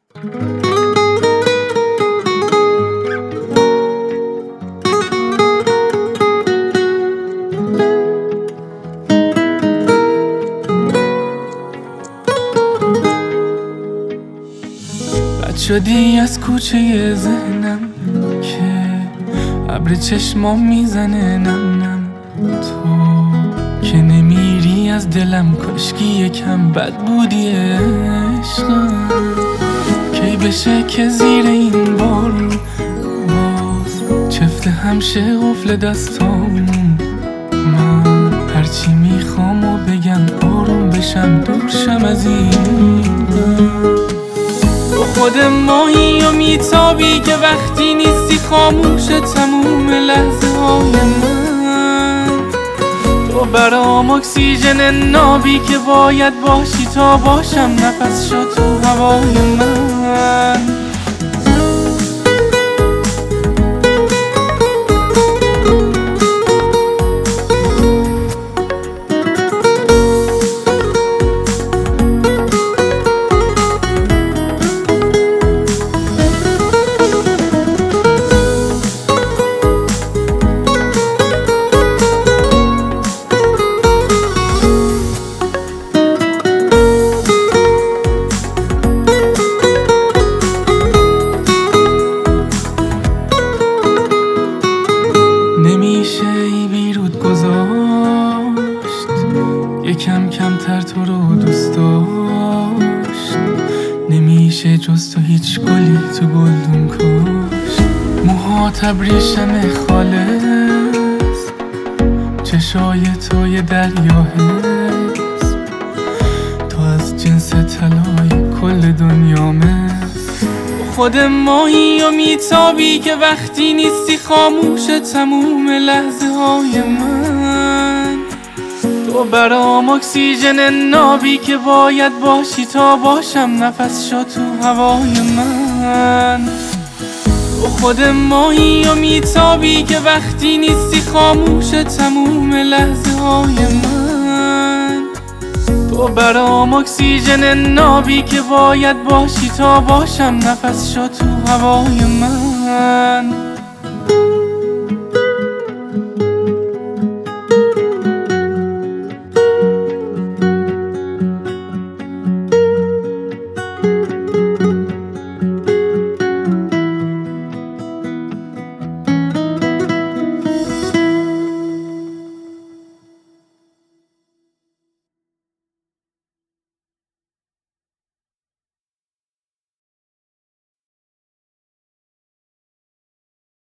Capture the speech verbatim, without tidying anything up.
رد شدی از کوچه ذهنم که ابر چشمام میزنه نم نم. تو که نمیری از دلم، کاشکی یکم بد بودی عشقم. کی بشه که زیر این بارون باز چفته همشه قفل دستامون. من هرچی میخوام و بگم آروم بشم، دورشم از این تو خود ماهی و میتابی که وقتی نیستی خاموشه تموم لحظه های من. تو برام اکسیژن نابی که باید باشی تا باشم نفس شد تو هوای من. نمیشه ای بیرود گذاشت، یکم کمتر تو رو دوست داشت. نمیشه جز تو هیچ گلی تو گلدون کاشت. موهات ابریشم خالص، چشای تو یه دریا هست. تو از جنس طلای کل دنیامه. خود ماهی و میتابی که وقتی نیستی خاموشه تموم لحظه های من. تو برام اکسیژن نابی که باید باشی تا باشم نفس شد تو هوای من. تو خود ماهی و میتابی که وقتی نیستی خاموشه تموم لحظه های من. تو برام اکسیژن نابی که باید باشی تا باشم نفس شد تو هوای من.